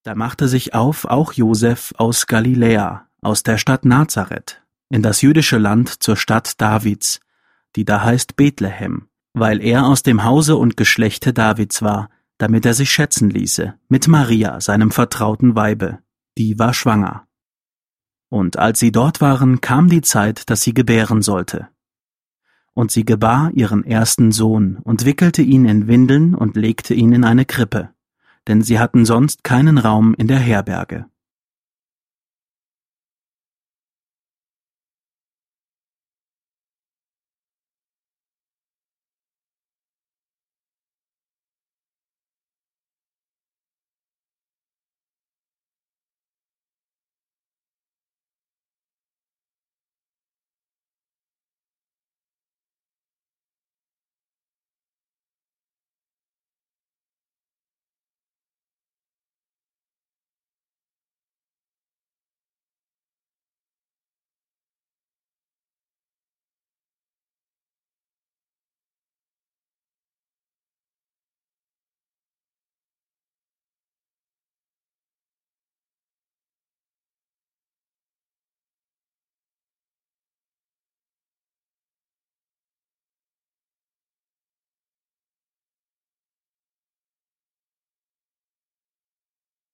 Da machte sich auf auch Josef aus Galiläa, aus der Stadt Nazareth, in das jüdische Land zur Stadt Davids, die da heißt Bethlehem, weil er aus dem Hause und Geschlechte Davids war, damit er sich schätzen ließe, mit Maria, seinem vertrauten Weibe, die war schwanger. Und als sie dort waren, kam die Zeit, dass sie gebären sollte. Und sie gebar ihren ersten Sohn und wickelte ihn in Windeln und legte ihn in eine Krippe, denn sie hatten sonst keinen Raum in der Herberge.